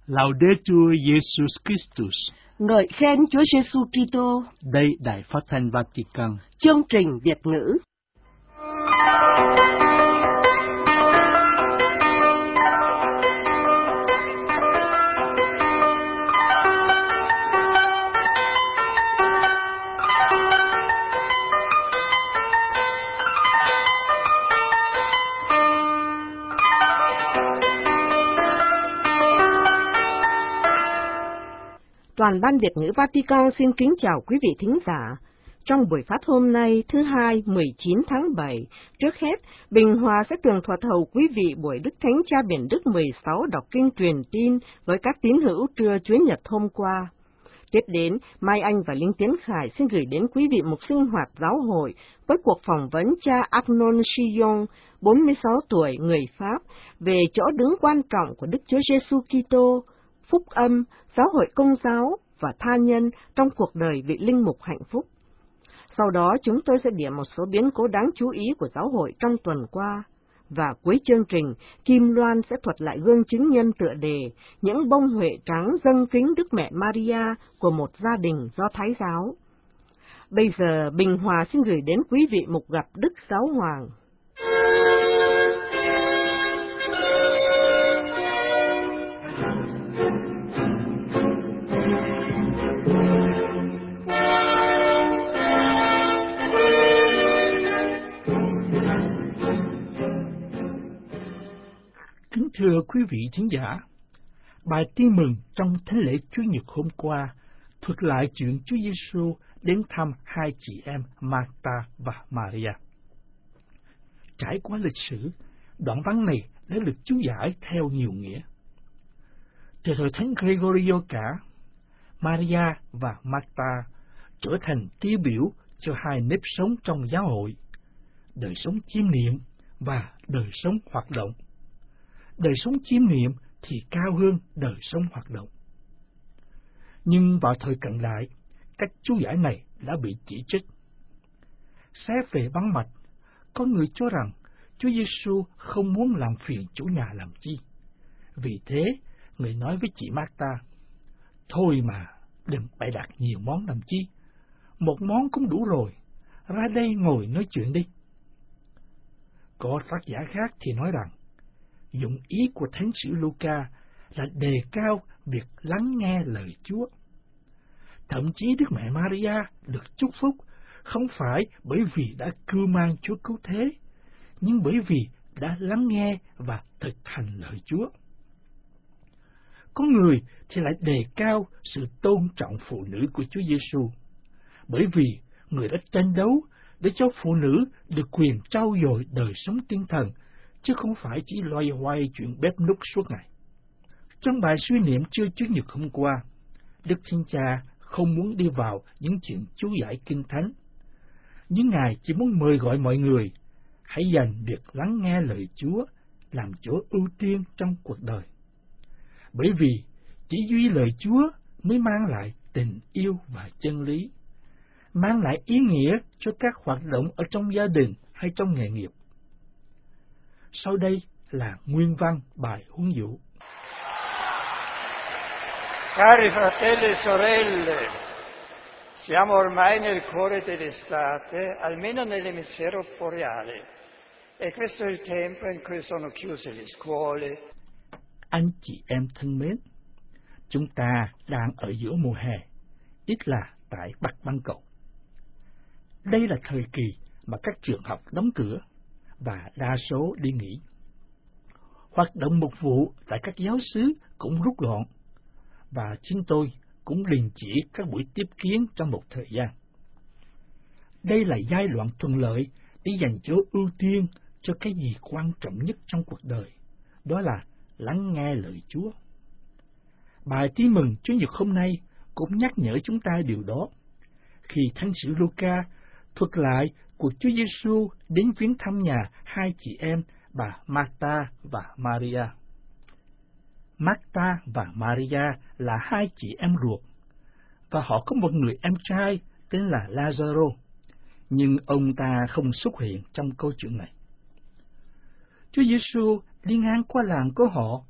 Laudetur Jesus Christus. Ngợi khen Chúa Giêsu Kitô. Đây Đài Phát thanh Vatican. Chương trình Việt ngữ. Toàn ban Việt ngữ Vatican xin kính chào quý vị thính giả. Trong buổi phát hôm nay, thứ Hai, 19 tháng 7, trước hết, Bình Hòa sẽ tường thuật hầu quý vị buổi Đức Thánh Cha Biển Đức 16 đọc kinh truyền tin với các tín hữu trưa Chúa Nhật hôm qua. Tiếp đến, Mai Anh và Linh Tiến Khải xin gửi đến quý vị một sinh hoạt giáo hội với cuộc phỏng vấn cha Arnaud Chillon, 46 tuổi, người Pháp, về chỗ đứng quan trọng của Đức Chúa Giêsu Kitô, phúc âm, giáo hội Công giáo và tha nhân trong cuộc đời vị linh mục hạnh phúc. Sau đó chúng tôi sẽ điểm một số biến cố đáng chú ý của giáo hội trong tuần qua. Và cuối chương trình, Kim Loan sẽ thuật lại gương chứng nhân tựa đề những bông huệ trắng dâng kính Đức Mẹ Maria của một gia đình Do Thái giáo. Bây giờ Bình Hòa xin gửi đến quý vị mục gặp Đức Giáo Hoàng. Kính thưa quý vị thính giả, bài tin mừng trong thánh lễ Chúa Nhật hôm qua thuật lại chuyện Chúa Giêsu đến thăm hai chị em Marta và Maria. Trải qua lịch sử, đoạn văn này đã được chú giải theo nhiều nghĩa. Từ thời Thánh Gregorio cả, Maria và Marta trở thành tiêu biểu cho hai nếp sống trong giáo hội, đời sống chiêm niệm và đời sống hoạt động. Đời sống chiêm niệm thì cao hơn đời sống hoạt động. Nhưng vào thời cận đại, cách chú giải này đã bị chỉ trích. Xét về văn mạch, có người cho rằng Chúa Giêsu không muốn làm phiền chủ nhà làm chi. Vì thế, người nói với chị Marta, thôi mà, đừng bày đặt nhiều món làm chi. Một món cũng đủ rồi, ra đây ngồi nói chuyện đi. Có tác giả khác thì nói rằng, dụng ý của Thánh sử Luca là đề cao việc lắng nghe lời Chúa. Thậm chí Đức Mẹ Maria được chúc phúc không phải bởi vì đã cưu mang Chúa cứu thế, nhưng bởi vì đã lắng nghe và thực hành lời Chúa. Có người thì lại đề cao sự tôn trọng phụ nữ của Chúa Giêsu, bởi vì người đã tranh đấu để cho phụ nữ được quyền trau dồi đời sống tinh thần, chứ không phải chỉ loay hoay chuyện bếp núc suốt ngày. Trong bài suy niệm trưa Chủ nhật hôm qua, Đức Thánh Cha không muốn đi vào những chuyện chú giải Kinh Thánh, nhưng Ngài chỉ muốn mời gọi mọi người hãy dành việc lắng nghe lời Chúa làm chỗ ưu tiên trong cuộc đời. Bởi vì chỉ duy lời Chúa mới mang lại tình yêu và chân lý, mang lại ý nghĩa cho các hoạt động ở trong gia đình hay trong nghề nghiệp. Sau đây là nguyên văn bài huấn dụ. Cari fratelli e sorelle, siamo ormai nel cuore dell'estate, almeno nell'emisfero boreale, e questo è il tempo in cui sono chiuse le scuole. Anh chị em thân mến, chúng ta đang ở giữa mùa hè, ít là tại Bắc Bán Cầu. Đây là thời kỳ mà các trường học đóng cửa và đa số đi nghỉ. Hoạt động mục vụ tại các giáo xứ cũng rút gọn, và chính tôi cũng đình chỉ các buổi tiếp kiến trong một thời gian. Đây là giai đoạn thuận lợi để dành chỗ ưu tiên cho cái gì quan trọng nhất trong cuộc đời, đó là lắng nghe lời Chúa. Bài tin mừng Chúa Nhật hôm nay cũng nhắc nhở chúng ta điều đó, khi Thánh sử Luca thuật lại cuộc Chúa Giêsu đến viếng thăm nhà hai chị em bà Marta và Maria. Marta và Maria là hai chị em ruột, và họ có một người em trai tên là Lazaro, nhưng ông ta không xuất hiện trong câu chuyện này. Chúa Giêsu đi ngang qua làng của họ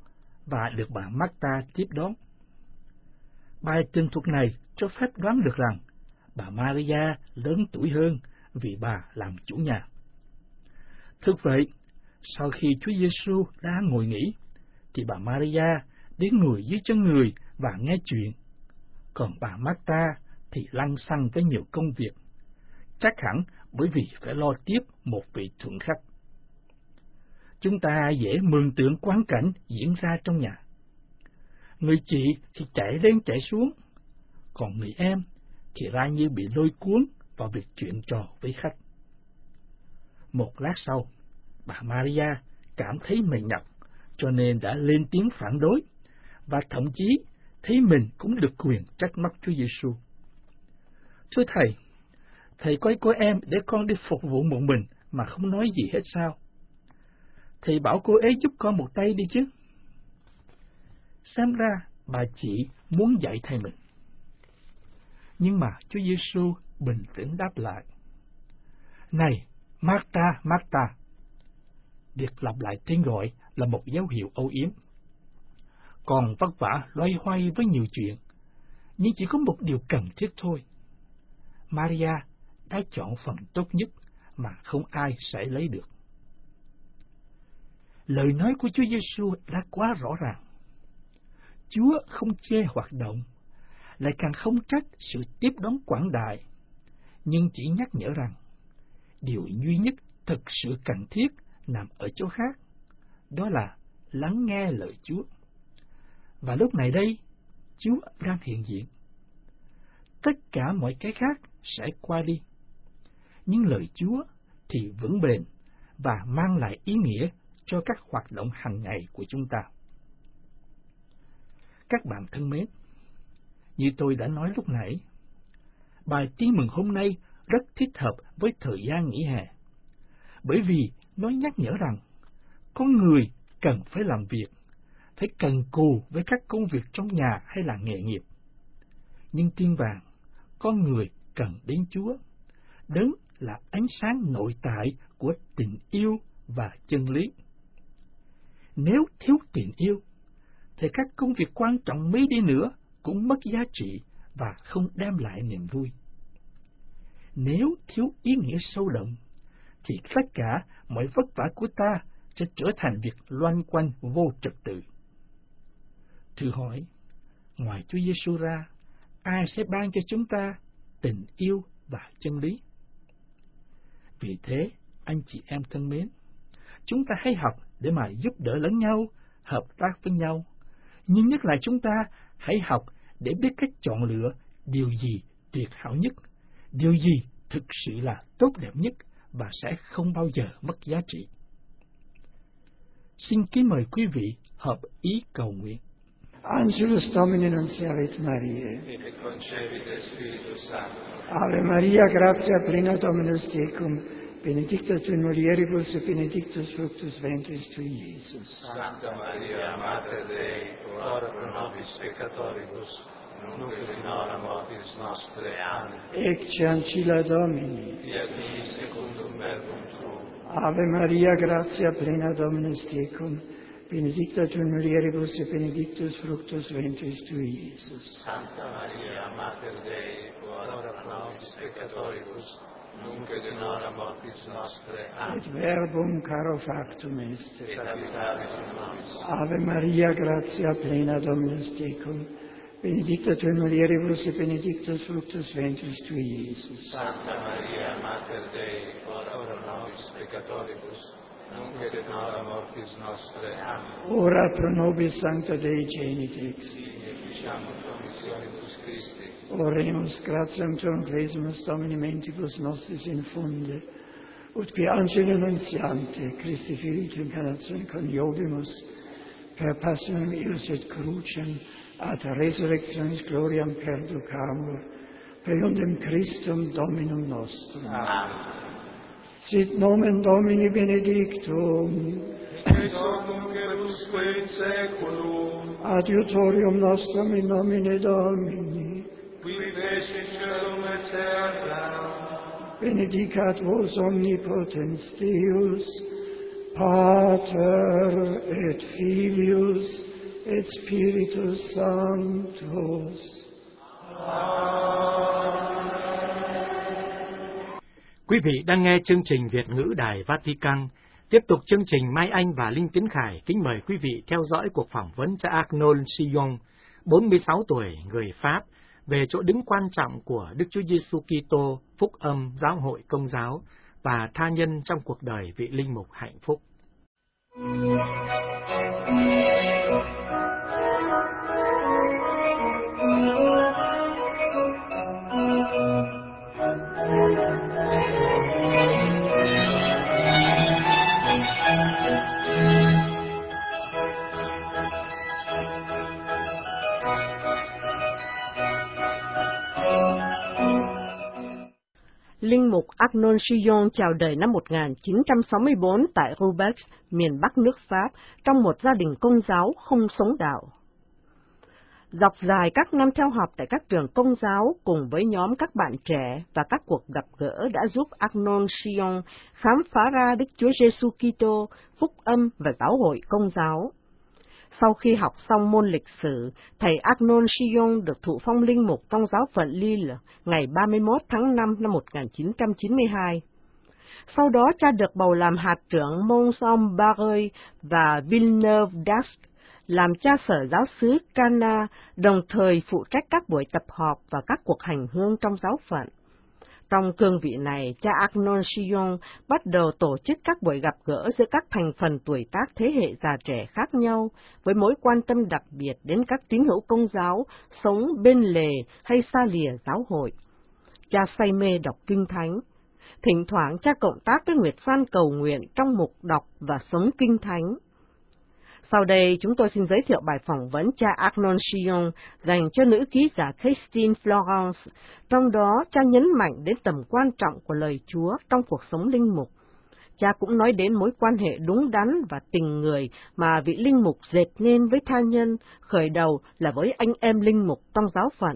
và được bà Marta tiếp đón. Bài tường thuật này cho phép đoán được rằng bà Maria lớn tuổi hơn vì bà làm chủ nhà. Thực vậy, sau khi Chúa Giêsu đã ngồi nghỉ, thì bà Maria đến ngồi dưới chân người và nghe chuyện, còn bà Marta thì lăng xăng với nhiều công việc, chắc hẳn bởi vì phải lo tiếp một vị thượng khách. Chúng ta dễ mường tượng quang cảnh diễn ra trong nhà. Người chị thì chạy lên chạy xuống, còn người em thì ra như bị lôi cuốn vào việc chuyện trò với khách. Một lát sau, bà Maria cảm thấy mệt nhọc, cho nên đã lên tiếng phản đối, và thậm chí thấy mình cũng được quyền trách móc Chúa Giêsu. Thưa thầy coi cô em để con đi phục vụ một mình mà không nói gì hết sao? Thầy bảo cô ấy giúp con một tay đi chứ. Xem ra bà chị muốn dạy thầy mình. Nhưng mà Chúa Giêsu bình tĩnh đáp lại: Này, Marta, Marta. Việc lặp lại tên gọi là một dấu hiệu âu yếm. Còn vất vả loay hoay với nhiều chuyện, nhưng chỉ có một điều cần thiết thôi. Maria đã chọn phần tốt nhất mà không ai sẽ lấy được. Lời nói của Chúa Giêsu đã quá rõ ràng. Chúa không chê hoạt động, lại càng không trách sự tiếp đón quảng đại, nhưng chỉ nhắc nhở rằng điều duy nhất thực sự cần thiết nằm ở chỗ khác, đó là lắng nghe lời Chúa. Và lúc này đây, Chúa đang hiện diện. Tất cả mọi cái khác sẽ qua đi, nhưng lời Chúa thì vững bền và mang lại ý nghĩa cho các hoạt động hàng ngày của chúng ta. Các bạn thân mến, như tôi đã nói lúc nãy, bài tin mừng hôm nay rất thích hợp với thời gian nghỉ hè, bởi vì nó nhắc nhở rằng con người cần phải làm việc, phải cần cù với các công việc trong nhà hay là nghề nghiệp. Nhưng tiên vàng, con người cần đến Chúa, đấng là ánh sáng nội tại của tình yêu và chân lý. Nếu thiếu tình yêu, thì các công việc quan trọng mấy đi nữa cũng mất giá trị và không đem lại niềm vui. Nếu thiếu ý nghĩa sâu đậm, thì tất cả mọi vất vả của ta sẽ trở thành việc loanh quanh vô trật tự. Thử hỏi, ngoài Chúa Giêsu ra, ai sẽ ban cho chúng ta tình yêu và chân lý? Vì thế, anh chị em thân mến, chúng ta hãy học để mà giúp đỡ lẫn nhau, hợp tác với nhau. Nhưng nhất là chúng ta hãy học để biết cách chọn lựa điều gì tuyệt hảo nhất, điều gì thực sự là tốt đẹp nhất và sẽ không bao giờ mất giá trị. Xin kính mời quý vị hợp ý cầu nguyện. Angelus Domini nunciavit Mariae. Et concepite Spiritus Sancto. Ave Maria, gratia plena Dominus tecum, benedicta tu in mulieribus et benedictus fructus ventris tui, Iesus. Santa Maria, Mater Dei, ora pro nobis peccatoribus, nunc et in hora mortis nostre. Amen. Ecce ancilla Domini. Fiat mi secundum verbum tuum. Ave Maria, gratia plena Dominus tecum, benedicta tu in mulieribus et benedictus fructus ventris tui, Iesus. Santa Maria, Mater Dei, ora pro nobis peccatoribus, nunc et in hora mortis nostre. Amen. Et verbum caro factum est. Et habitavit in nobis. Ave Maria, gratia plena Dominus tecum, benedicta tu in mulieribus et benedictus fructus ventris tui, Iesus. Santa Maria, Mater Dei, ora pro nobis peccatoribus, nunc et in hora mortis nostre. Amen. Ora pro nobis Sancta Dei Genitex. Signe ficiamur promissionibus Christi. Oremus gratiam tuam clesimus Domini mentibus nostris infunde, ut qui angelo nuntiante Christi Filii tu incarnatione coniovimus, per passionem eius et crucem, ad resurrectionis gloriam perducamur, per iundem Christum Dominum nostrum. Amen. Sit nomen Domini benedictum, Ex hoc nunc et usque in saeculum, adiutorium nostrum in nomine Domini, qui fecit caelum et terra. benedicat vos omnipotens Deus, Pater et Filius et Spiritus Sanctus. Quý vị đang nghe chương trình Việt ngữ Đài Vatican. Tiếp tục chương trình, Mai Anh và Linh Tiến Khải kính mời quý vị theo dõi cuộc phỏng vấn cha Arnold Sillon, 46 tuổi, người Pháp, về chỗ đứng quan trọng của Đức Chúa Giêsu Kitô, phúc âm, giáo hội Công giáo và tha nhân trong cuộc đời vị linh mục hạnh phúc. Linh mục Arnold Sillon chào đời năm 1964 tại Roubaix, miền Bắc nước Pháp, trong một gia đình Công giáo không sống đạo. Dọc dài các năm theo học tại các trường Công giáo cùng với nhóm các bạn trẻ và các cuộc gặp gỡ đã giúp Arnold Sillon khám phá ra Đức Chúa Giêsu Kitô, phúc âm và giáo hội Công giáo. Sau khi học xong môn lịch sử, thầy Arnold Sillon được thụ phong linh mục trong giáo phận Lille ngày 31 tháng 5 năm 1992. Sau đó cha được bầu làm hạt trưởng Mons-en-Barreuil và Villeneuve-d'Ascq, làm cha sở giáo xứ Cana, đồng thời phụ trách các buổi tập họp và các cuộc hành hương trong giáo phận. Trong cương vị này, cha Arnold Sillon bắt đầu tổ chức các buổi gặp gỡ giữa các thành phần tuổi tác thế hệ già trẻ khác nhau, với mối quan tâm đặc biệt đến các tín hữu Công giáo sống bên lề hay xa lìa giáo hội. Cha say mê đọc Kinh Thánh. Thỉnh thoảng cha cộng tác với Nguyệt San cầu nguyện trong mục đọc và sống Kinh Thánh. Sau đây, chúng tôi xin giới thiệu bài phỏng vấn cha Arnold Sillon dành cho nữ ký giả Christine Florence. Trong đó, cha nhấn mạnh đến tầm quan trọng của lời Chúa trong cuộc sống linh mục. Cha cũng nói đến mối quan hệ đúng đắn và tình người mà vị linh mục dệt nên với tha nhân, khởi đầu là với anh em linh mục trong giáo phận.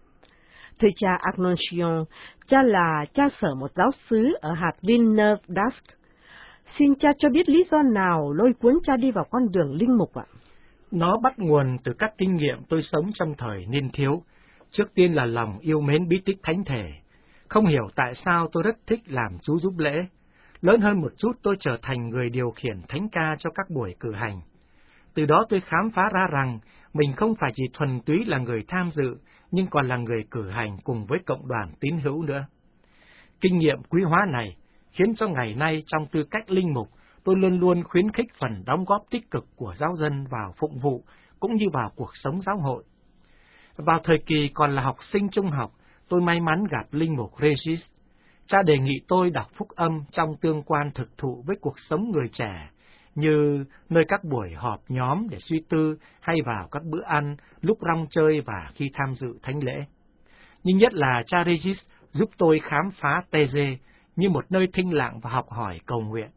Thưa cha Arnold Sillon, cha là cha sở một giáo xứ ở hạt Villeneuve-d'Ascq. Xin cha cho biết lý do nào lôi cuốn cha đi vào con đường linh mục ạ? Nó bắt nguồn từ các kinh nghiệm tôi sống trong thời niên thiếu. Trước tiên là lòng yêu mến bí tích thánh thể. Không hiểu tại sao tôi rất thích làm chú giúp lễ. Lớn hơn một chút tôi trở thành người điều khiển thánh ca cho các buổi cử hành. Từ đó tôi khám phá ra rằng mình không phải chỉ thuần túy là người tham dự, nhưng còn là người cử hành cùng với cộng đoàn tín hữu nữa. Kinh nghiệm quý hóa này khiến cho ngày nay trong tư cách linh mục, tôi luôn luôn khuyến khích phần đóng góp tích cực của giáo dân vào phụng vụ, cũng như vào cuộc sống giáo hội. Vào thời kỳ còn là học sinh trung học, tôi may mắn gặp linh mục Regis. Cha đề nghị tôi đọc phúc âm trong tương quan thực thụ với cuộc sống người trẻ, như nơi các buổi họp nhóm để suy tư hay vào các bữa ăn, lúc rong chơi và khi tham dự thánh lễ. Nhưng nhất là cha Regis giúp tôi khám phá Tê-dê như một nơi thinh lặng và học hỏi cầu nguyện.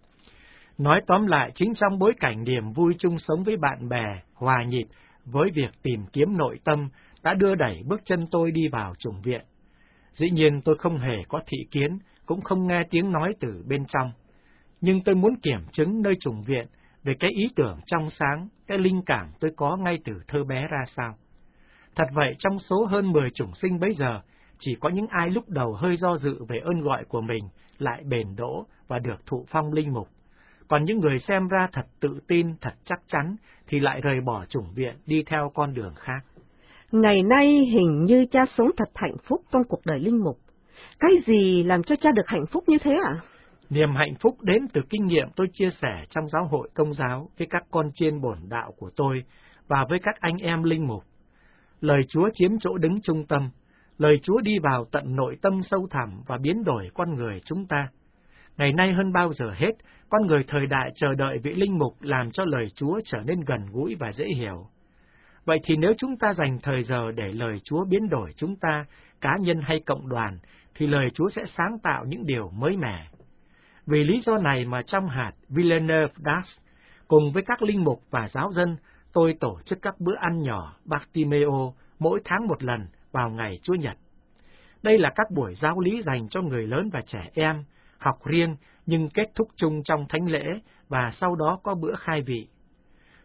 Nói tóm lại, chính trong bối cảnh niềm vui chung sống với bạn bè, hòa nhịp với việc tìm kiếm nội tâm đã đưa đẩy bước chân tôi đi vào chủng viện. Dĩ nhiên tôi không hề có thị kiến, cũng không nghe tiếng nói từ bên trong. Nhưng tôi muốn kiểm chứng nơi chủng viện về cái ý tưởng trong sáng, cái linh cảm tôi có ngay từ thơ bé ra sao. Thật vậy, trong số hơn 10 chủng sinh bấy giờ, chỉ có những ai lúc đầu hơi do dự về ơn gọi của mình lại bền đỗ và được thụ phong linh mục. Còn những người xem ra thật tự tin, thật chắc chắn thì lại rời bỏ chủng viện đi theo con đường khác. Ngày nay hình như cha sống thật hạnh phúc trong cuộc đời linh mục. Cái gì làm cho cha được hạnh phúc như thế ạ? Niềm hạnh phúc đến từ kinh nghiệm tôi chia sẻ trong giáo hội Công giáo với các con chiên bổn đạo của tôi và với các anh em linh mục. Lời Chúa chiếm chỗ đứng trung tâm. Lời Chúa đi vào tận nội tâm sâu thẳm và biến đổi con người chúng ta. Ngày nay hơn bao giờ hết, con người thời đại chờ đợi vị linh mục làm cho lời Chúa trở nên gần gũi và dễ hiểu. Vậy thì nếu chúng ta dành thời giờ để lời Chúa biến đổi chúng ta, cá nhân hay cộng đoàn, thì lời Chúa sẽ sáng tạo những điều mới mẻ. Vì lý do này mà trong hạt Villeneuve-d'Ascq, cùng với các linh mục và giáo dân, tôi tổ chức các bữa ăn nhỏ Bartimeo mỗi tháng một lần vào ngày Chúa Nhật. Đây là các buổi giáo lý dành cho người lớn và trẻ em, học riêng nhưng kết thúc chung trong thánh lễ và sau đó có bữa khai vị.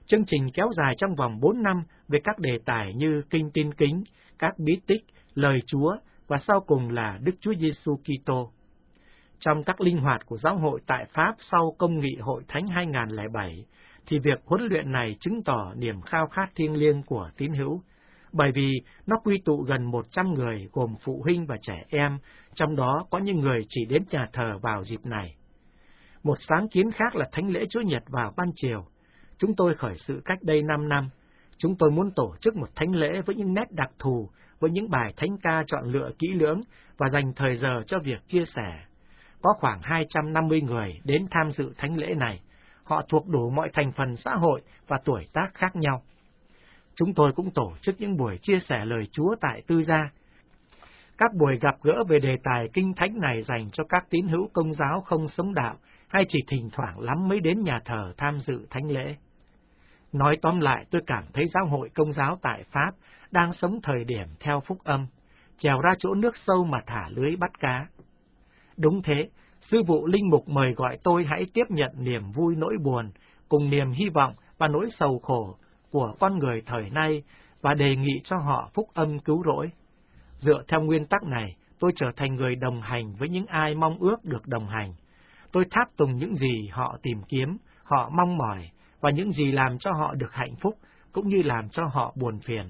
Chương trình kéo dài trong vòng 4 năm về các đề tài như Kinh Tin Kính, các bí tích, lời Chúa và sau cùng là Đức Chúa Giêsu Kitô. Trong các linh hoạt của giáo hội tại Pháp sau Công nghị Hội Thánh 2007, thì việc huấn luyện này chứng tỏ niềm khao khát thiêng liêng của tín hữu, bởi vì nó quy tụ gần 100 người gồm phụ huynh và trẻ em, trong đó có những người chỉ đến nhà thờ vào dịp này. Một sáng kiến khác là thánh lễ Chúa Nhật vào ban chiều. Chúng tôi khởi sự cách đây 5 năm. Chúng tôi muốn tổ chức một thánh lễ với những nét đặc thù, với những bài thánh ca chọn lựa kỹ lưỡng và dành thời giờ cho việc chia sẻ. Có khoảng 250 người đến tham dự thánh lễ này. Họ thuộc đủ mọi thành phần xã hội và tuổi tác khác nhau. Chúng tôi cũng tổ chức những buổi chia sẻ lời Chúa tại tư gia. Các buổi gặp gỡ về đề tài kinh thánh này dành cho các tín hữu Công giáo không sống đạo hay chỉ thỉnh thoảng lắm mới đến nhà thờ tham dự thánh lễ. Nói tóm lại, tôi cảm thấy giáo hội Công giáo tại Pháp đang sống thời điểm theo phúc âm, trèo ra chỗ nước sâu mà thả lưới bắt cá. Đúng thế, sư vụ linh mục mời gọi tôi hãy tiếp nhận niềm vui nỗi buồn, cùng niềm hy vọng và nỗi sầu khổ của con người thời nay và đề nghị cho họ phúc âm cứu rỗi. Dựa theo nguyên tắc này, tôi trở thành người đồng hành với những ai mong ước được đồng hành. Tôi tháp tùng những gì họ tìm kiếm, họ mong mỏi, và những gì làm cho họ được hạnh phúc, cũng như làm cho họ buồn phiền.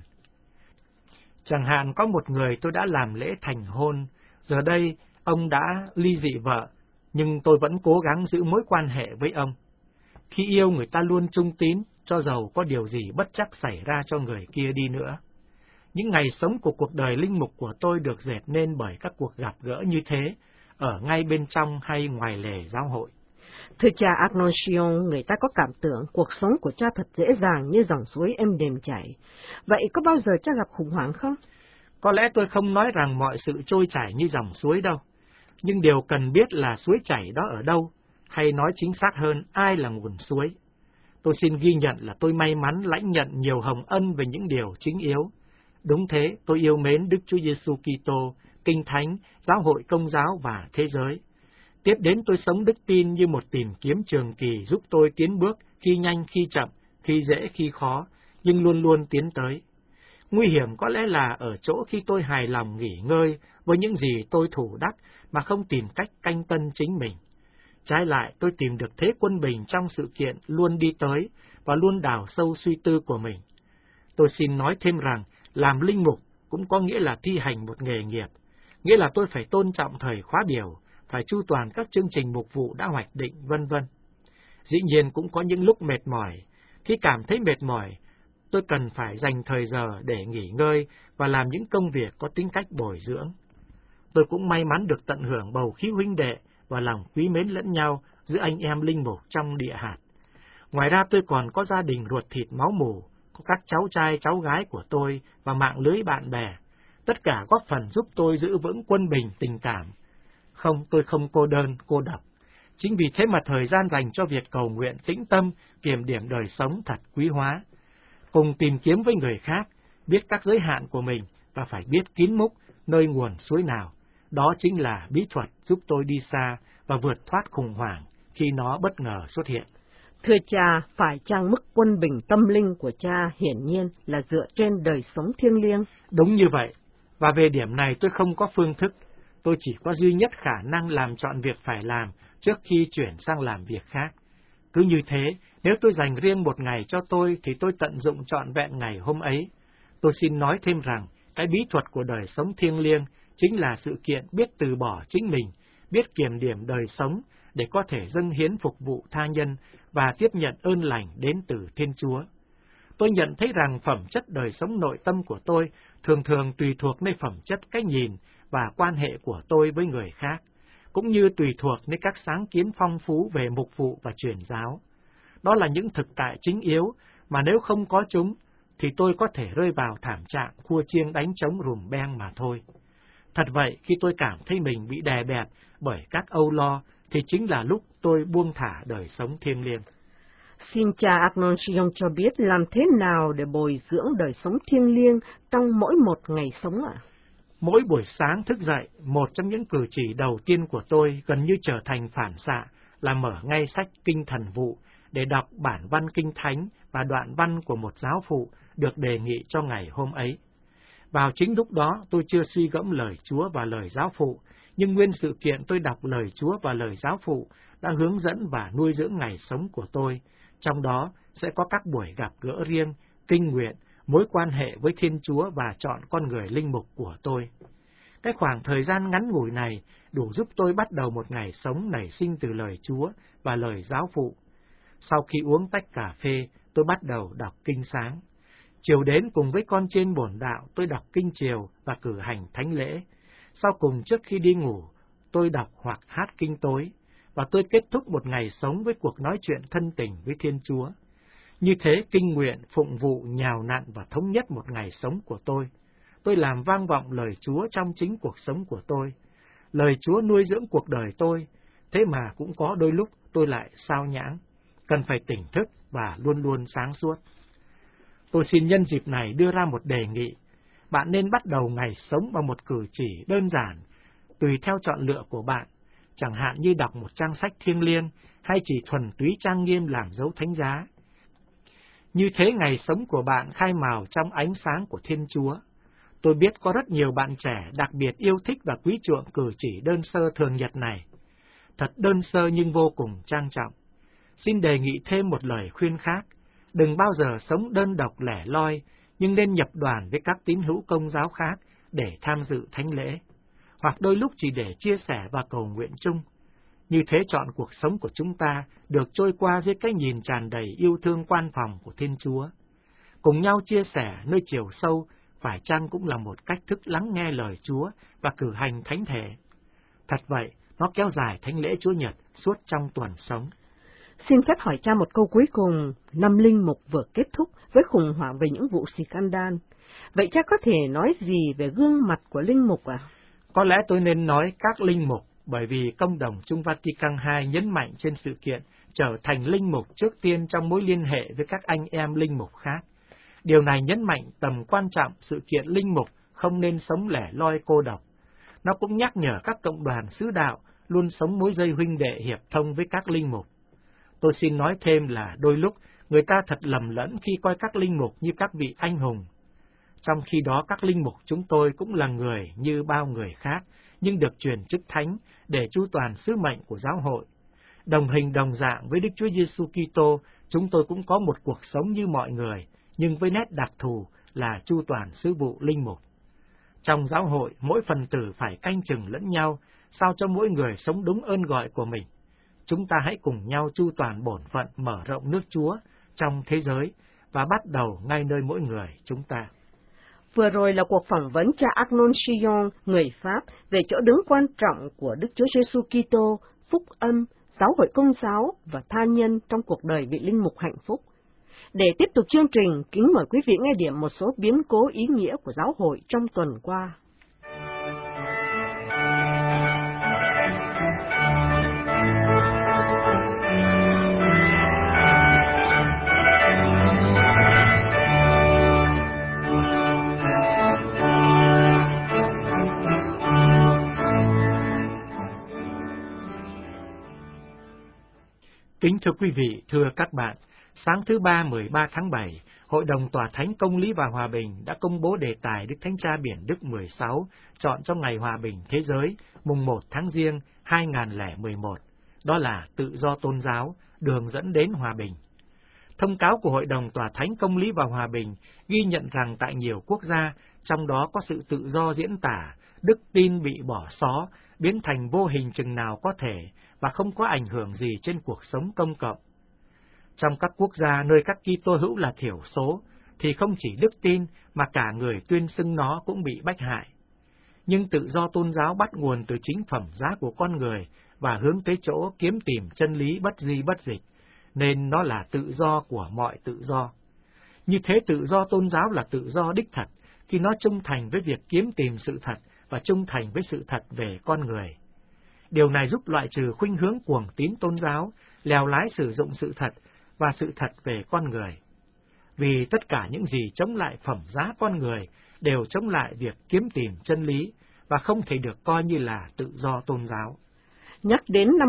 Chẳng hạn có một người tôi đã làm lễ thành hôn, giờ đây ông đã ly dị vợ, nhưng tôi vẫn cố gắng giữ mối quan hệ với ông. Khi yêu người ta luôn trung tín, cho dầu có điều gì bất trắc xảy ra cho người kia đi nữa. Những ngày sống của cuộc đời linh mục của tôi được dệt nên bởi các cuộc gặp gỡ như thế, ở ngay bên trong hay ngoài lề giáo hội. Thưa cha Agnoncion, người ta có cảm tưởng cuộc sống của cha thật dễ dàng như dòng suối êm đềm chảy. Vậy có bao giờ cha gặp khủng hoảng không? Có lẽ tôi không nói rằng mọi sự trôi chảy như dòng suối đâu. Nhưng điều cần biết là suối chảy đó ở đâu, hay nói chính xác hơn, ai là nguồn suối. Tôi xin ghi nhận là tôi may mắn lãnh nhận nhiều hồng ân về những điều chính yếu. Đúng thế, tôi yêu mến Đức Chúa Giêsu Kitô, Kinh Thánh, giáo hội Công giáo và thế giới. Tiếp đến tôi sống đức tin như một tìm kiếm trường kỳ giúp tôi tiến bước khi nhanh khi chậm, khi dễ khi khó, nhưng luôn luôn tiến tới. Nguy hiểm có lẽ là ở chỗ khi tôi hài lòng nghỉ ngơi với những gì tôi thủ đắc mà không tìm cách canh tân chính mình. Trái lại, tôi tìm được thế quân bình trong sự kiện luôn đi tới và luôn đào sâu suy tư của mình. Tôi xin nói thêm rằng, làm linh mục cũng có nghĩa là thi hành một nghề nghiệp, nghĩa là tôi phải tôn trọng thời khóa biểu, phải chu toàn các chương trình mục vụ đã hoạch định, vân vân. Dĩ nhiên cũng có những lúc mệt mỏi. Khi cảm thấy mệt mỏi, tôi cần phải dành thời giờ để nghỉ ngơi và làm những công việc có tính cách bồi dưỡng. Tôi cũng may mắn được tận hưởng bầu khí huynh đệ và lòng quý mến lẫn nhau giữa anh em linh mục trong địa hạt. Ngoài ra tôi còn có gia đình ruột thịt máu mủ, có các cháu trai cháu gái của tôi và mạng lưới bạn bè. Tất cả góp phần giúp tôi giữ vững quân bình tình cảm. Không, tôi không cô đơn, cô độc. Chính vì thế mà thời gian dành cho việc cầu nguyện tĩnh tâm, kiểm điểm đời sống thật quý hóa. Cùng tìm kiếm với người khác, biết các giới hạn của mình và phải biết kín múc nơi nguồn suối nào. Đó chính là bí thuật giúp tôi đi xa và vượt thoát khủng hoảng khi nó bất ngờ xuất hiện. Thưa cha, phải chăng mức quân bình tâm linh của cha hiển nhiên là dựa trên đời sống thiêng liêng? Đúng như vậy, và về điểm này tôi không có phương thức. Tôi chỉ có duy nhất khả năng làm chọn việc phải làm trước khi chuyển sang làm việc khác. Cứ như thế, nếu tôi dành riêng một ngày cho tôi thì tôi tận dụng trọn vẹn ngày hôm ấy. Tôi xin nói thêm rằng, cái bí thuật của đời sống thiêng liêng chính là sự kiện biết từ bỏ chính mình, biết kiểm điểm đời sống để có thể dâng hiến phục vụ tha nhân và tiếp nhận ơn lành đến từ Thiên Chúa. Tôi nhận thấy rằng phẩm chất đời sống nội tâm của tôi thường thường tùy thuộc nơi phẩm chất cách nhìn và quan hệ của tôi với người khác, cũng như tùy thuộc nơi các sáng kiến phong phú về mục vụ và truyền giáo. Đó là những thực tại chính yếu mà nếu không có chúng, thì tôi có thể rơi vào thảm trạng khua chiêng đánh trống rùm beng mà thôi. Thật vậy, khi tôi cảm thấy mình bị đè bẹp bởi các âu lo, thì chính là lúc tôi buông thả đời sống thiêng liêng. Xin cha Agnoncion cho biết làm thế nào để bồi dưỡng đời sống thiêng liêng trong mỗi một ngày sống ạ? Mỗi buổi sáng thức dậy, một trong những cử chỉ đầu tiên của tôi gần như trở thành phản xạ là mở ngay sách Kinh Thần Vụ để đọc bản văn kinh thánh và đoạn văn của một giáo phụ được đề nghị cho ngày hôm ấy. Vào chính lúc đó tôi chưa suy gẫm lời Chúa và lời giáo phụ, nhưng nguyên sự kiện tôi đọc lời Chúa và lời giáo phụ đã hướng dẫn và nuôi dưỡng ngày sống của tôi, trong đó sẽ có các buổi gặp gỡ riêng, kinh nguyện, mối quan hệ với Thiên Chúa và chọn con người linh mục của tôi. Cái khoảng thời gian ngắn ngủi này đủ giúp tôi bắt đầu một ngày sống nảy sinh từ lời Chúa và lời giáo phụ. Sau khi uống tách cà phê, tôi bắt đầu đọc kinh sáng. Chiều đến cùng với con trên bổn đạo, tôi đọc kinh chiều và cử hành thánh lễ. Sau cùng trước khi đi ngủ, tôi đọc hoặc hát kinh tối, và tôi kết thúc một ngày sống với cuộc nói chuyện thân tình với Thiên Chúa. Như thế, kinh nguyện, phụng vụ, nhào nặn và thống nhất một ngày sống của tôi. Tôi làm vang vọng lời Chúa trong chính cuộc sống của tôi. Lời Chúa nuôi dưỡng cuộc đời tôi, thế mà cũng có đôi lúc tôi lại sao nhãng, cần phải tỉnh thức và luôn luôn sáng suốt. Tôi xin nhân dịp này đưa ra một đề nghị. Bạn nên bắt đầu ngày sống bằng một cử chỉ đơn giản, tùy theo chọn lựa của bạn, chẳng hạn như đọc một trang sách thiêng liêng hay chỉ thuần túy trang nghiêm làm dấu thánh giá. Như thế ngày sống của bạn khai mào trong ánh sáng của Thiên Chúa. Tôi biết có rất nhiều bạn trẻ đặc biệt yêu thích và quý chuộng cử chỉ đơn sơ thường nhật này. Thật đơn sơ nhưng vô cùng trang trọng. Xin đề nghị thêm một lời khuyên khác. Đừng bao giờ sống đơn độc lẻ loi, nhưng nên nhập đoàn với các tín hữu Công giáo khác để tham dự thánh lễ, hoặc đôi lúc chỉ để chia sẻ và cầu nguyện chung. Như thế chọn cuộc sống của chúng ta được trôi qua dưới cái nhìn tràn đầy yêu thương quan phòng của Thiên Chúa. Cùng nhau chia sẻ nơi chiều sâu, phải chăng cũng là một cách thức lắng nghe lời Chúa và cử hành thánh thể. Thật vậy, nó kéo dài thánh lễ Chúa Nhật suốt trong tuần sống. Xin phép hỏi cha một câu cuối cùng. Năm linh mục vừa kết thúc với khủng hoảng về những vụ scandal. Vậy cha có thể nói gì về gương mặt của linh mục à? Có lẽ tôi nên nói các linh mục, bởi vì Công đồng Chung Vatican II nhấn mạnh trên sự kiện trở thành linh mục trước tiên trong mối liên hệ với các anh em linh mục khác. Điều này nhấn mạnh tầm quan trọng sự kiện linh mục không nên sống lẻ loi cô độc. Nó cũng nhắc nhở các cộng đoàn sứ đạo luôn sống mối dây huynh đệ hiệp thông với các linh mục. Tôi xin nói thêm là đôi lúc người ta thật lầm lẫn khi coi các linh mục như các vị anh hùng. Trong khi đó các linh mục chúng tôi cũng là người như bao người khác, nhưng được truyền chức thánh để chu toàn sứ mệnh của giáo hội. Đồng hình đồng dạng với Đức Chúa Giêsu Kitô, chúng tôi cũng có một cuộc sống như mọi người, nhưng với nét đặc thù là chu toàn sứ vụ linh mục. Trong giáo hội, mỗi phần tử phải canh chừng lẫn nhau, sao cho mỗi người sống đúng ơn gọi của mình. Chúng ta hãy cùng nhau chu toàn bổn phận mở rộng nước Chúa trong thế giới và bắt đầu ngay nơi mỗi người chúng ta. Vừa rồi là cuộc phỏng vấn cha Arnaud Chillon, người Pháp, về chỗ đứng quan trọng của Đức Chúa Giêsu Kitô, phúc âm, giáo hội Công giáo và tha nhân trong cuộc đời vị linh mục hạnh phúc. Để tiếp tục chương trình, kính mời quý vị nghe điểm một số biến cố ý nghĩa của giáo hội trong tuần qua. Kính thưa quý vị, thưa các bạn, sáng thứ Ba 13 tháng 7, Hội đồng Tòa Thánh Công lý và Hòa bình đã công bố đề tài Đức Thánh Cha Biển Đức 16 chọn cho Ngày Hòa bình Thế giới mùng 1 tháng Giêng 2011, đó là tự do tôn giáo, đường dẫn đến hòa bình. Thông cáo của Hội đồng Tòa Thánh Công lý và Hòa bình ghi nhận rằng tại nhiều quốc gia, trong đó có sự tự do diễn tả, đức tin bị bỏ xó, biến thành vô hình chừng nào có thể và không có ảnh hưởng gì trên cuộc sống công cộng. Trong các quốc gia nơi các Kitô hữu là thiểu số, thì không chỉ đức tin mà cả người tuyên xưng nó cũng bị bách hại. Nhưng tự do tôn giáo bắt nguồn từ chính phẩm giá của con người và hướng tới chỗ kiếm tìm chân lý bất di bất dịch, nên nó là tự do của mọi tự do. Như thế tự do tôn giáo là tự do đích thật, khi nó trung thành với việc kiếm tìm sự thật và trung thành với sự thật về con người. Điều này giúp loại trừ khuynh hướng cuồng tín tôn giáo, lèo lái sử dụng sự thật và sự thật về con người. Vì tất cả những gì chống lại phẩm giá con người đều chống lại việc kiếm tìm chân lý và không thể được coi như là tự do tôn giáo. Nhắc đến năm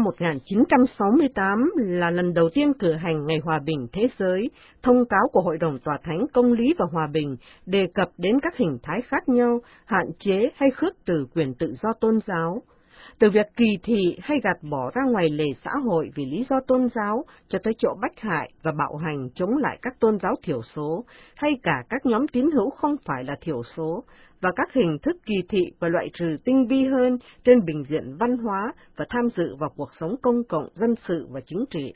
1968 là lần đầu tiên cử hành Ngày Hòa bình Thế giới, thông cáo của Hội đồng Tòa Thánh Công lý và Hòa bình đề cập đến các hình thái khác nhau, hạn chế hay khước từ quyền tự do tôn giáo. Từ việc kỳ thị hay gạt bỏ ra ngoài lề xã hội vì lý do tôn giáo cho tới chỗ bách hại và bạo hành chống lại các tôn giáo thiểu số, hay cả các nhóm tín hữu không phải là thiểu số, và các hình thức kỳ thị và loại trừ tinh vi hơn trên bình diện văn hóa và tham dự vào cuộc sống công cộng, dân sự và chính trị.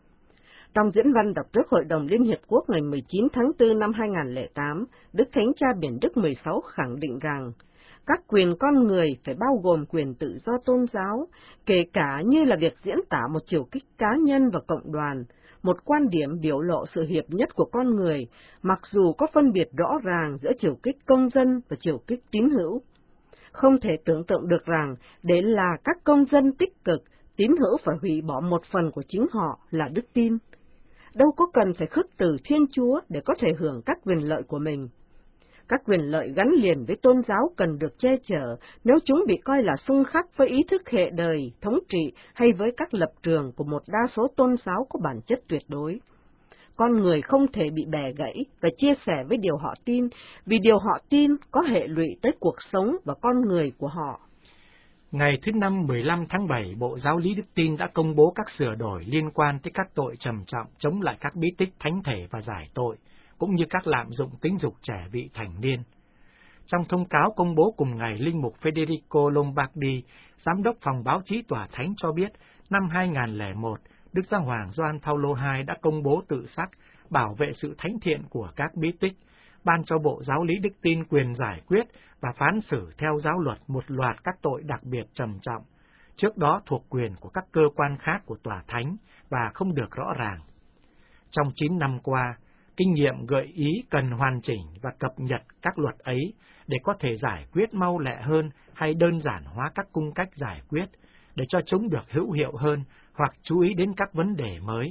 Trong diễn văn đọc trước Hội đồng Liên Hiệp Quốc ngày 19 tháng 4 năm 2008, Đức Thánh Cha Biển Đức 16 khẳng định rằng các quyền con người phải bao gồm quyền tự do tôn giáo, kể cả như là việc diễn tả một chiều kích cá nhân và cộng đoàn, một quan điểm biểu lộ sự hiệp nhất của con người, mặc dù có phân biệt rõ ràng giữa chiều kích công dân và chiều kích tín hữu. Không thể tưởng tượng được rằng để là các công dân tích cực, tín hữu phải hủy bỏ một phần của chính họ là đức tin. Đâu có cần phải khước từ Thiên Chúa để có thể hưởng các quyền lợi của mình. Các quyền lợi gắn liền với tôn giáo cần được che chở nếu chúng bị coi là xung khắc với ý thức hệ đời, thống trị hay với các lập trường của một đa số tôn giáo có bản chất tuyệt đối. Con người không thể bị bẻ gãy và chia sẻ với điều họ tin, vì điều họ tin có hệ lụy tới cuộc sống và con người của họ. Ngày thứ Năm 15 tháng 7, Bộ Giáo lý Đức tin đã công bố các sửa đổi liên quan tới các tội trầm trọng chống lại các bí tích thánh thể và giải tội, cũng như các lạm dụng tính dục trẻ vị thành niên. Trong thông cáo công bố cùng ngày, Linh mục Federico Lombardi, Giám đốc phòng báo chí Tòa Thánh cho biết, năm 2001, Đức Giáo hoàng Gioan Phaolô II đã công bố tự sắc bảo vệ sự thánh thiện của các bí tích, ban cho Bộ Giáo lý Đức tin quyền giải quyết và phán xử theo giáo luật một loạt các tội đặc biệt trầm trọng, trước đó thuộc quyền của các cơ quan khác của Tòa Thánh và không được rõ ràng. Trong 9 năm qua, kinh nghiệm gợi ý cần hoàn chỉnh và cập nhật các luật ấy để có thể giải quyết mau lẹ hơn hay đơn giản hóa các cung cách giải quyết, để cho chúng được hữu hiệu hơn hoặc chú ý đến các vấn đề mới.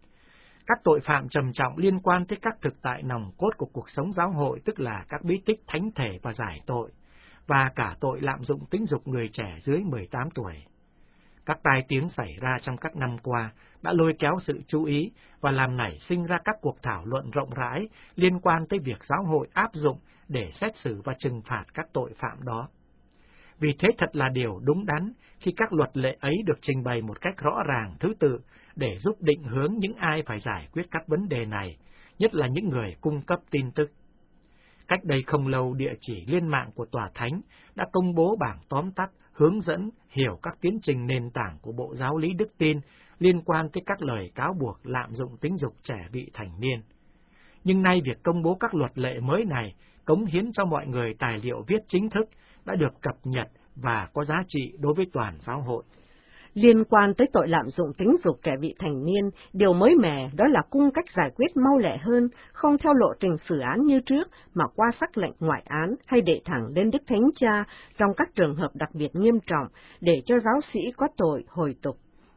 Các tội phạm trầm trọng liên quan tới các thực tại nòng cốt của cuộc sống giáo hội, tức là các bí tích thánh thể và giải tội, và cả tội lạm dụng tính dục người trẻ dưới 18 tuổi. Các tai tiếng xảy ra trong các năm qua đã lôi kéo sự chú ý và làm nảy sinh ra các cuộc thảo luận rộng rãi liên quan tới việc giáo hội áp dụng để xét xử và trừng phạt các tội phạm đó. Vì thế thật là điều đúng đắn khi các luật lệ ấy được trình bày một cách rõ ràng, thứ tự, để giúp định hướng những ai phải giải quyết các vấn đề này, nhất là những người cung cấp tin tức. Cách đây không lâu, địa chỉ liên mạng của Tòa Thánh đã công bố bảng tóm tắt hướng dẫn hiểu các tiến trình nền tảng của Bộ Giáo lý Đức tin liên quan tới các lời cáo buộc lạm dụng tính dục trẻ vị thành niên. Nhưng nay việc công bố các luật lệ mới này cống hiến cho mọi người tài liệu viết chính thức đã được cập nhật và có giá trị đối với toàn giáo hội. Liên quan tới tội lạm dụng tính dục trẻ vị thành niên, điều mới mẻ đó là cung cách giải quyết mau lẹ hơn, không theo lộ trình xử án như trước, mà qua sắc lệnh ngoại án hay đệ thẳng lên Đức Thánh Cha trong các trường hợp đặc biệt nghiêm trọng, để cho giáo sĩ có tội hồi tục.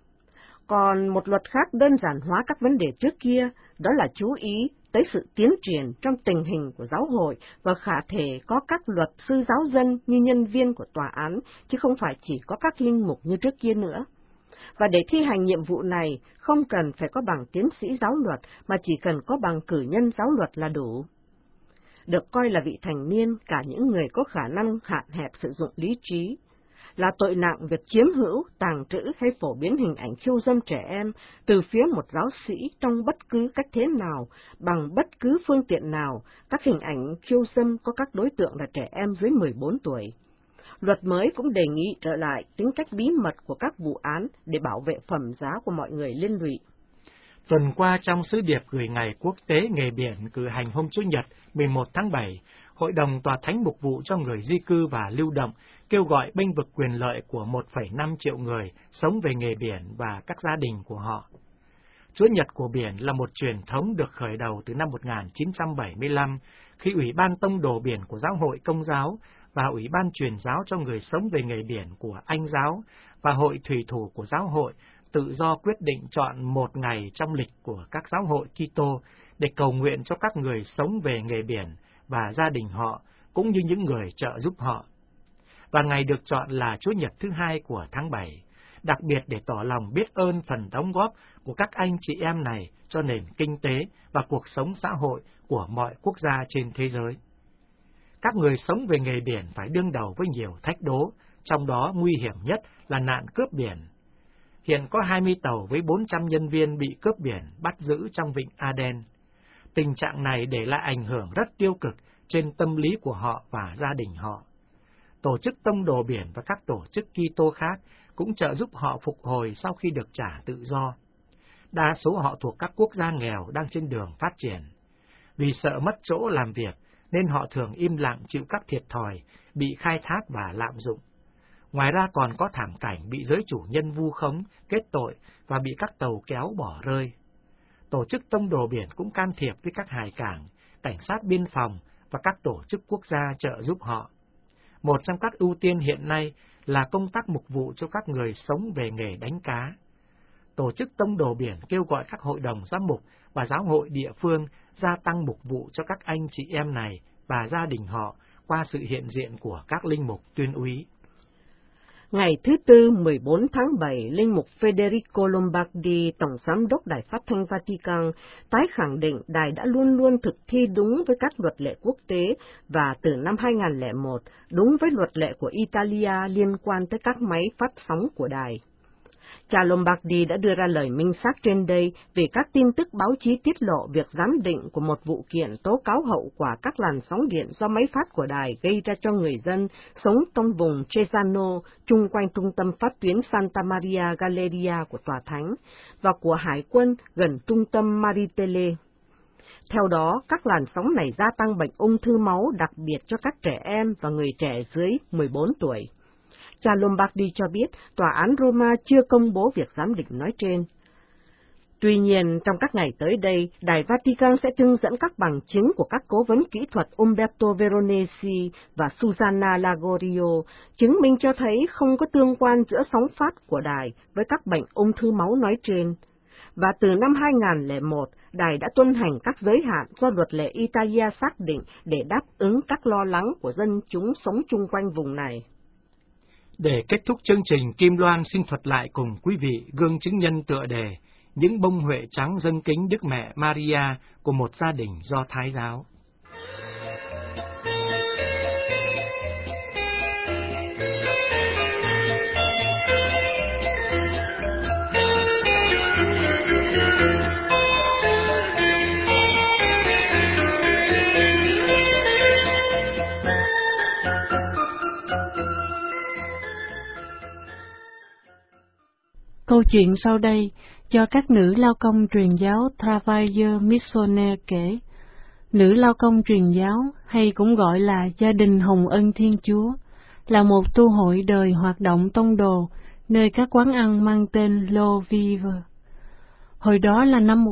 Còn một luật khác đơn giản hóa các vấn đề trước kia, đó là chú ý tới sự tiến triển trong tình hình của giáo hội và khả thể có các luật sư giáo dân như nhân viên của tòa án, chứ không phải chỉ có các linh mục như trước kia nữa. Và để thi hành nhiệm vụ này, không cần phải có bằng tiến sĩ giáo luật, mà chỉ cần có bằng cử nhân giáo luật là đủ. Được coi là vị thành niên, cả những người có khả năng hạn hẹp sử dụng lý trí. Là tội nặng việc chiếm hữu, tàng trữ hay phổ biến hình ảnh khiêu dâm trẻ em từ phía một giáo sĩ trong bất cứ cách thế nào, bằng bất cứ phương tiện nào, các hình ảnh khiêu dâm có các đối tượng là trẻ em dưới 14 tuổi. Luật mới cũng đề nghị trở lại tính cách bí mật của các vụ án để bảo vệ phẩm giá của mọi người liên lụy. Tuần qua, trong sứ điệp gửi Ngày Quốc tế Nghề biển cử hành hôm Chủ nhật 11 tháng 7, Hội đồng Tòa Thánh mục vụ cho người di cư và lưu động kêu gọi bênh vực quyền lợi của 1,5 triệu người sống về nghề biển và các gia đình của họ. Chúa Nhật của biển là một truyền thống được khởi đầu từ năm 1975, khi Ủy ban Tông đồ biển của Giáo hội Công giáo và Ủy ban truyền giáo cho người sống về nghề biển của Anh giáo và Hội Thủy thủ của Giáo hội tự do quyết định chọn một ngày trong lịch của các giáo hội Kitô để cầu nguyện cho các người sống về nghề biển và gia đình họ, cũng như những người trợ giúp họ. Và ngày được chọn là Chúa Nhật thứ 2 của tháng 7. đặc biệt để tỏ lòng biết ơn phần đóng góp của các anh chị em này cho nền kinh tế và cuộc sống xã hội của mọi quốc gia trên thế giới. Các người sống về nghề biển phải đương đầu với nhiều thách đố, trong đó nguy hiểm nhất là nạn cướp biển. Hiện có 20 tàu với 400 nhân viên bị cướp biển bắt giữ trong vịnh Aden. Tình trạng này để lại ảnh hưởng rất tiêu cực trên tâm lý của họ và gia đình họ. Tổ chức Tông đồ biển và các tổ chức Kitô khác cũng trợ giúp họ phục hồi sau khi được trả tự do. Đa số họ thuộc các quốc gia nghèo đang trên đường phát triển. Vì sợ mất chỗ làm việc nên họ thường im lặng chịu các thiệt thòi, bị khai thác và lạm dụng. Ngoài ra còn có thảm cảnh bị giới chủ nhân vu khống, kết tội và bị các tàu kéo bỏ rơi. Tổ chức Tông đồ biển cũng can thiệp với các hải cảng, cảnh sát biên phòng và các tổ chức quốc gia trợ giúp họ. Một trong các ưu tiên hiện nay là công tác mục vụ cho các người sống về nghề đánh cá. Tổ chức Tông đồ biển kêu gọi các hội đồng giám mục và giáo hội địa phương gia tăng mục vụ cho các anh chị em này và gia đình họ qua sự hiện diện của các linh mục tuyên úy. Ngày thứ Tư 14 tháng 7, Linh mục Federico Lombardi, Tổng Giám đốc Đài Phát thanh Vatican, tái khẳng định Đài đã luôn luôn thực thi đúng với các luật lệ quốc tế và từ năm 2001, đúng với luật lệ của Italia liên quan tới các máy phát sóng của Đài. Cha Lombardi đã đưa ra lời minh xác trên đây về các tin tức báo chí tiết lộ việc giám định của một vụ kiện tố cáo hậu quả các làn sóng điện do máy phát của Đài gây ra cho người dân sống trong vùng Cesano, chung quanh trung tâm phát tuyến Santa Maria Galleria của Tòa Thánh, và của Hải quân gần trung tâm Maritele. Theo đó, các làn sóng này gia tăng bệnh ung thư máu đặc biệt cho các trẻ em và người trẻ dưới 14 tuổi. Cha Lombardi cho biết Tòa án Roma chưa công bố việc giám định nói trên. Tuy nhiên, trong các ngày tới đây, Đài Vatican sẽ trưng dẫn các bằng chứng của các cố vấn kỹ thuật Umberto Veronesi và Susanna Lagorio, chứng minh cho thấy không có tương quan giữa sóng phát của Đài với các bệnh ung thư máu nói trên. Và từ năm 2001, Đài đã tuân hành các giới hạn do luật lệ Italia xác định để đáp ứng các lo lắng của dân chúng sống chung quanh vùng này. Để kết thúc chương trình, Kim Loan xin thuật lại cùng quý vị gương chứng nhân tựa đề Những bông huệ trắng dâng kính Đức Mẹ Maria của một gia đình Do Thái giáo. Câu chuyện sau đây do các nữ lao công truyền giáo Travailleurs Missionnaires kể. Nữ lao công truyền giáo, hay cũng gọi là Gia đình Hồng Ân Thiên Chúa, là một tu hội đời hoạt động tông đồ, nơi các quán ăn mang tên L'Eau Vive. Hồi đó là năm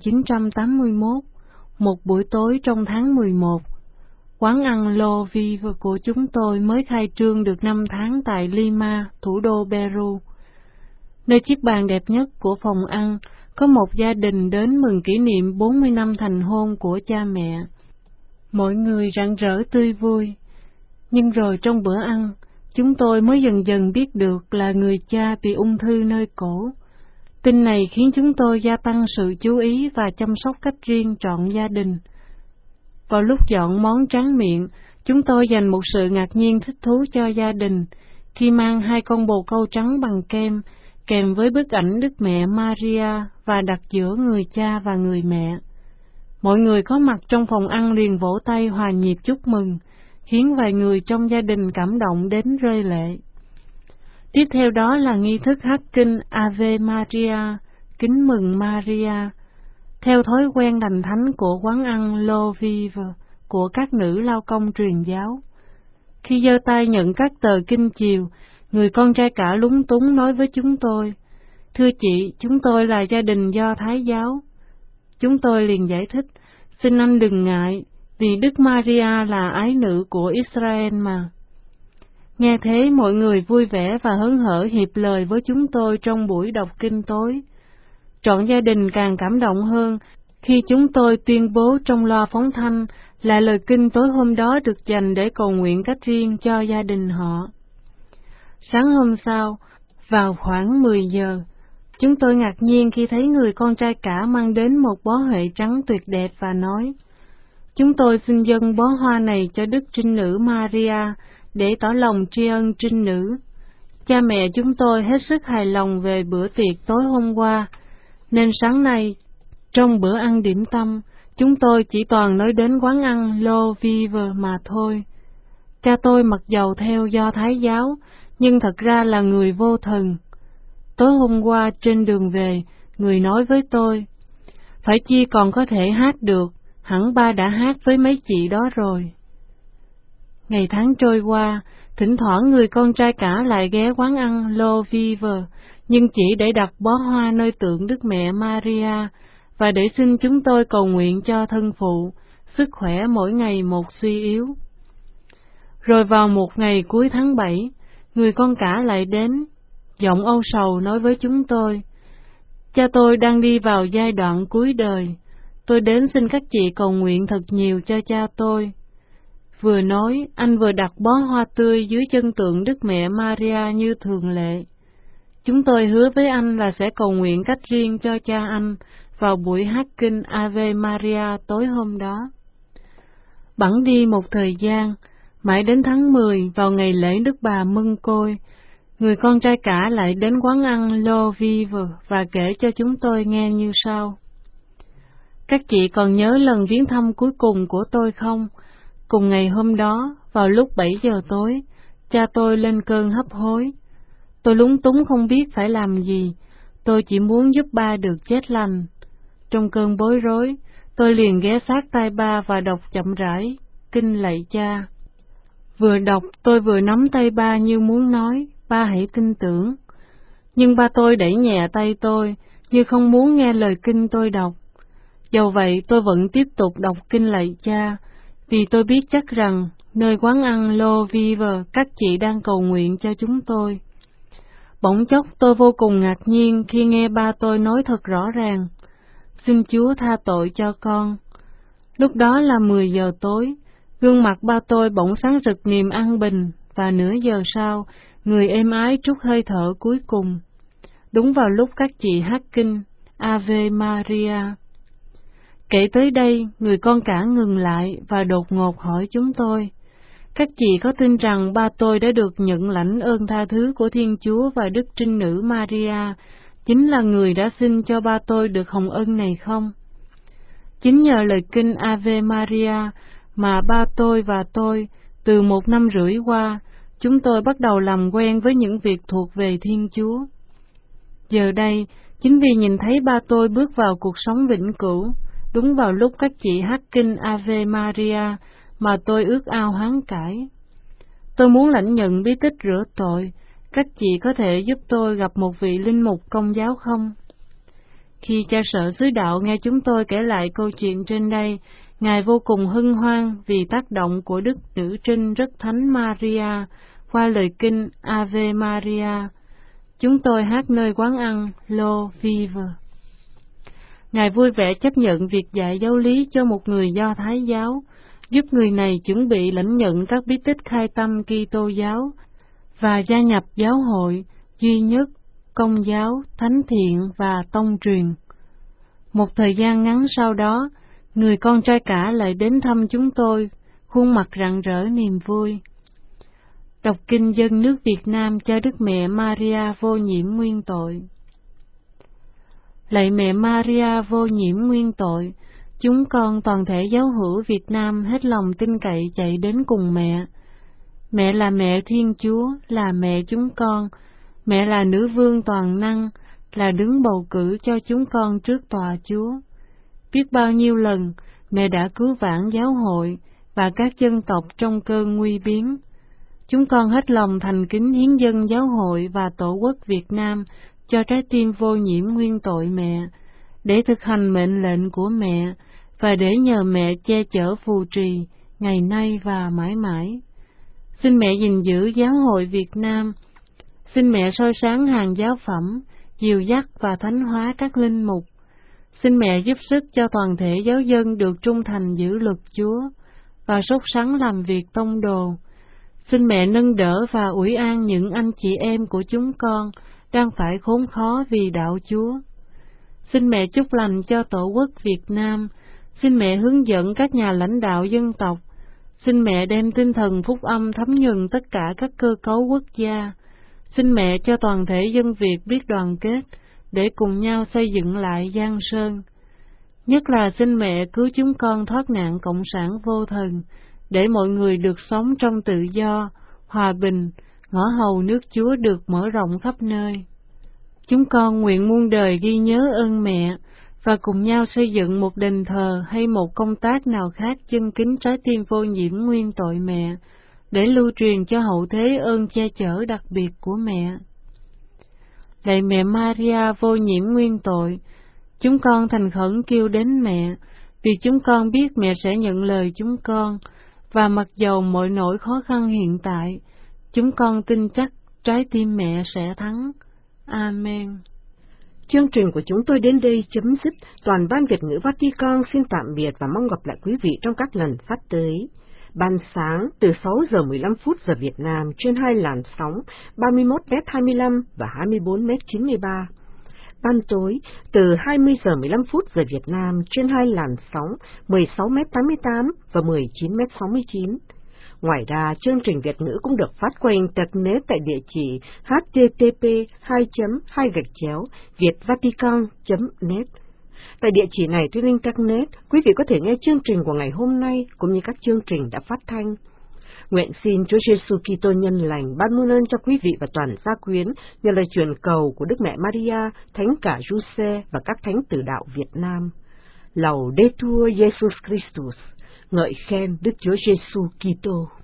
1981, một buổi tối trong tháng 11, quán ăn L'Eau Vive của chúng tôi mới khai trương được 5 tháng tại Lima, thủ đô Peru. Nơi chiếc bàn đẹp nhất của phòng ăn, có một gia đình đến mừng kỷ niệm 40 năm thành hôn của cha mẹ. Mọi người rạng rỡ tươi vui. Nhưng rồi trong bữa ăn, chúng tôi mới dần dần biết được là người cha bị ung thư nơi cổ. Tin này khiến chúng tôi gia tăng sự chú ý và chăm sóc cách riêng trọn gia đình. Vào lúc dọn món tráng miệng, chúng tôi dành một sự ngạc nhiên thích thú cho gia đình khi mang 2 con bồ câu trắng bằng kem, kèm với bức ảnh Đức Mẹ Maria và đặt giữa người cha và người mẹ. Mọi người có mặt trong phòng ăn liền vỗ tay hòa nhịp chúc mừng, khiến vài người trong gia đình cảm động đến rơi lệ. Tiếp theo đó là nghi thức hát kinh Ave Maria, kính mừng Maria, theo thói quen lành thánh của quán ăn L'Eau Vive của các nữ lao công truyền giáo. Khi giơ tay nhận các tờ kinh chiều, người con trai cả lúng túng nói với chúng tôi: "Thưa chị, chúng tôi là gia đình Do Thái giáo." Chúng tôi liền giải thích: "Xin anh đừng ngại, vì Đức Maria là ái nữ của Israel mà." Nghe thế, mọi người vui vẻ và hớn hở hiệp lời với chúng tôi trong buổi đọc kinh tối. Trọn gia đình càng cảm động hơn khi chúng tôi tuyên bố trong loa phóng thanh là lời kinh tối hôm đó được dành để cầu nguyện cách riêng cho gia đình họ. Sáng hôm sau, Vào khoảng 10 giờ, chúng tôi ngạc nhiên khi thấy người con trai cả mang đến một bó huệ trắng tuyệt đẹp và nói: "Chúng tôi xin dâng bó hoa này cho Đức Trinh Nữ Maria để tỏ lòng tri ân Trinh Nữ. Cha mẹ chúng tôi hết sức hài lòng về bữa tiệc tối hôm qua, nên sáng nay, trong bữa ăn điểm tâm, chúng tôi chỉ toàn nói đến quán ăn Lo Vive mà thôi. Cha tôi mặc dầu theo Do Thái giáo, nhưng thật ra là người vô thần. Tối hôm qua trên đường về, người nói với tôi: phải chi còn có thể hát được, hẳn ba đã hát với mấy chị đó rồi." Ngày tháng trôi qua, thỉnh thoảng người con trai cả lại ghé quán ăn Lo Vive, nhưng chỉ để đặt bó hoa nơi tượng Đức Mẹ Maria và để xin chúng tôi cầu nguyện cho thân phụ, sức khỏe mỗi ngày một suy yếu. Rồi vào một ngày cuối tháng 7, người con cả lại đến, giọng âu sầu nói với chúng tôi: "Cha tôi đang đi vào giai đoạn cuối đời. Tôi đến xin các chị cầu nguyện thật nhiều cho cha tôi." Vừa nói, anh vừa đặt bó hoa tươi dưới chân tượng Đức Mẹ Maria như thường lệ. Chúng tôi hứa với anh là sẽ cầu nguyện cách riêng cho cha anh vào buổi hát kinh Ave Maria tối hôm đó. Bẵng đi một thời gian, mãi đến tháng 10 vào ngày lễ Đức Bà Mân Côi, người con trai cả lại đến quán ăn Lo Vive và kể cho chúng tôi nghe như sau: "Các chị còn nhớ lần viếng thăm cuối cùng của tôi không? Cùng ngày hôm đó, vào lúc 7 giờ tối, cha tôi lên cơn hấp hối. Tôi lúng túng không biết phải làm gì, tôi chỉ muốn giúp ba được chết lành. Trong cơn bối rối, tôi liền ghé sát tai ba và đọc chậm rãi kinh lạy cha. Vừa đọc tôi vừa nắm tay ba như muốn nói: ba hãy tin tưởng. Nhưng ba tôi đẩy nhẹ tay tôi, như không muốn nghe lời kinh tôi đọc. Dầu vậy tôi vẫn tiếp tục đọc kinh lạy cha, vì tôi biết chắc rằng nơi quán ăn Lo Vive các chị đang cầu nguyện cho chúng tôi. Bỗng chốc tôi vô cùng ngạc nhiên khi nghe ba tôi nói thật rõ ràng: xin Chúa tha tội cho con. Lúc đó là 10 giờ tối, gương mặt ba tôi bỗng sáng rực niềm an bình, và nửa giờ sau, người êm ái trút hơi thở cuối cùng. Đúng vào lúc các chị hát kinh Ave Maria. Kể tới đây, người con cả ngừng lại và đột ngột hỏi chúng tôi: các chị có tin rằng ba tôi đã được nhận lãnh ơn tha thứ của Thiên Chúa và Đức Trinh Nữ Maria, chính là người đã xin cho ba tôi được hồng ân này không? Chính nhờ lời kinh Ave Maria mà ba tôi và tôi, từ 1 năm rưỡi qua, chúng tôi bắt đầu làm quen với những việc thuộc về Thiên Chúa. Giờ đây, chính vì nhìn thấy ba tôi bước vào cuộc sống vĩnh cửu, đúng vào lúc các chị hát kinh Ave Maria, mà tôi ước ao hoán cải. Tôi muốn lãnh nhận bí tích rửa tội. Các chị có thể giúp tôi gặp một vị linh mục Công giáo không? Khi cha sở xứ đạo nghe chúng tôi kể lại câu chuyện trên đây, Ngài vô cùng hân hoan vì tác động của Đức Nữ Trinh rất thánh Maria qua lời kinh Ave Maria. Chúng tôi hát nơi quán ăn Lo Vive. Ngài vui vẻ chấp nhận việc dạy giáo lý cho một người Do Thái giáo, giúp người này chuẩn bị lãnh nhận các bí tích khai tâm Kitô giáo và gia nhập giáo hội duy nhất, Công giáo, Thánh thiện và tông truyền. Một thời gian ngắn sau đó, người con trai cả lại đến thăm chúng tôi, khuôn mặt rạng rỡ niềm vui. Đọc kinh dân nước Việt Nam cho Đức Mẹ Maria vô nhiễm nguyên tội. Lạy Mẹ Maria vô nhiễm nguyên tội, chúng con toàn thể giáo hữu Việt Nam hết lòng tin cậy chạy đến cùng mẹ. Mẹ là mẹ Thiên Chúa, là mẹ chúng con. Mẹ là nữ vương toàn năng, là đứng bầu cử cho chúng con trước tòa Chúa. Biết bao nhiêu lần, mẹ đã cứu vãn giáo hội và các dân tộc trong cơn nguy biến. Chúng con hết lòng thành kính hiến dâng giáo hội và tổ quốc Việt Nam cho trái tim vô nhiễm nguyên tội mẹ, để thực hành mệnh lệnh của mẹ và để nhờ mẹ che chở phù trì ngày nay và mãi mãi. Xin mẹ gìn giữ giáo hội Việt Nam. Xin mẹ soi sáng hàng giáo phẩm, dìu dắt và thánh hóa các linh mục. Xin mẹ giúp sức cho toàn thể giáo dân được trung thành giữ luật Chúa và sốt sắng làm việc tông đồ. Xin mẹ nâng đỡ và ủi an những anh chị em của chúng con đang phải khốn khó vì đạo Chúa. Xin mẹ chúc lành cho Tổ quốc Việt Nam. Xin mẹ hướng dẫn các nhà lãnh đạo dân tộc. Xin mẹ đem tinh thần phúc âm thấm nhuần tất cả các cơ cấu quốc gia. Xin mẹ cho toàn thể dân Việt biết đoàn kết để cùng nhau xây dựng lại Giang Sơn. Nhất là xin mẹ cứu chúng con thoát nạn cộng sản vô thần, để mọi người được sống trong tự do, hòa bình, ngõ hầu nước Chúa được mở rộng khắp nơi. Chúng con nguyện muôn đời ghi nhớ ơn mẹ và cùng nhau xây dựng một đền thờ hay một công tác nào khác chân kính trái tim vô nhiễm nguyên tội mẹ, để lưu truyền cho hậu thế ơn che chở đặc biệt của mẹ. Lạy mẹ Maria vô nhiễm nguyên tội, chúng con thành khẩn kêu đến mẹ, vì chúng con biết mẹ sẽ nhận lời chúng con, và mặc dầu mọi nỗi khó khăn hiện tại, chúng con tin chắc trái tim mẹ sẽ thắng. Amen. Chương trình của chúng tôi đến đây chấm dứt. Toàn ban Việt ngữ Vatican xin tạm biệt và mong gặp lại quý vị trong các lần phát tới. Ban sáng từ 6 giờ 15 phút giờ Việt Nam trên hai làn sóng 31m25 và 24m93. Ban tối từ 20 giờ 15 phút giờ Việt Nam trên hai làn sóng 16m88 và 19m69. Ngoài ra, chương trình Việt ngữ cũng được phát qua Internet tại địa chỉ http://vietvatican.net. Tại địa chỉ này trên Internet, quý vị có thể nghe chương trình của ngày hôm nay cũng như các chương trình đã phát thanh. Nguyện xin Chúa Giêsu Kitô nhân lành ban muôn ơn cho quý vị và toàn gia quyến nhờ lời truyền cầu của Đức Mẹ Maria, Thánh cả Giuse và các thánh tử đạo Việt Nam. Laudetur Jesus Christus, ngợi khen Đức Chúa Giêsu Kitô.